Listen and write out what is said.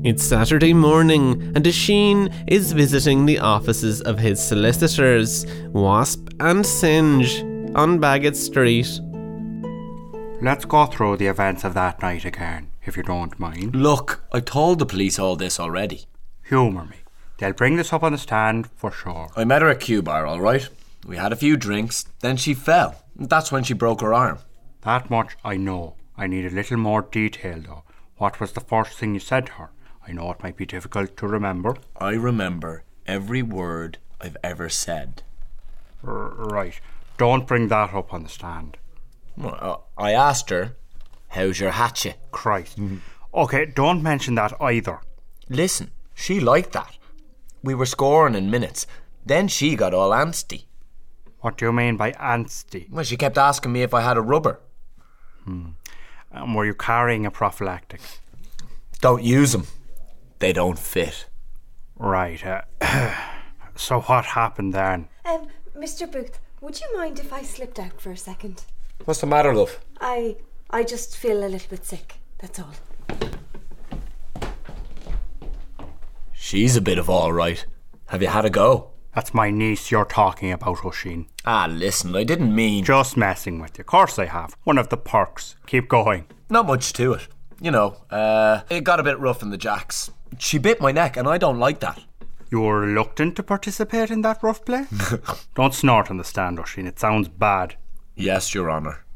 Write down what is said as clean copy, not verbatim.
It's Saturday morning and Oisín is visiting the offices of his solicitors, Wasp and Singe, on Bagot Street. Let's go through the events of that night again, if you don't mind. Look, I told the police all this already. Humour me. They'll bring this up on the stand for sure. I met her at Q-Bar, alright? We had a few drinks, then she fell. That's when she broke her arm. That much I know. I need a little more detail though. What was the first thing you said to her? I know it might be difficult to remember. I remember every word I've ever said. Right. Don't bring that up on the stand. I asked her, how's your hatchet? Christ. Okay, don't mention that either. Listen, she liked that. We were scoring in minutes. Then she got all antsy. What do you mean by antsy? Well, she kept asking me if I had a rubber. Were you carrying a prophylactic? Don't use them. They don't fit. Right. So what happened then? Mr. Booth, would you mind if I slipped out for a second? What's the matter, love? I just feel a little bit sick, that's all. She's a bit of all right. Have you had a go? That's my niece you're talking about, Oisín. Listen, I didn't mean... Just messing with you. Of course I have. One of the perks. Keep going. Not much to it. You know, it got a bit rough in the jacks. She bit my neck and I don't like that. You were reluctant to participate in that rough play? Don't snort on the stand, Oisín. It sounds bad. Yes, Your Honour.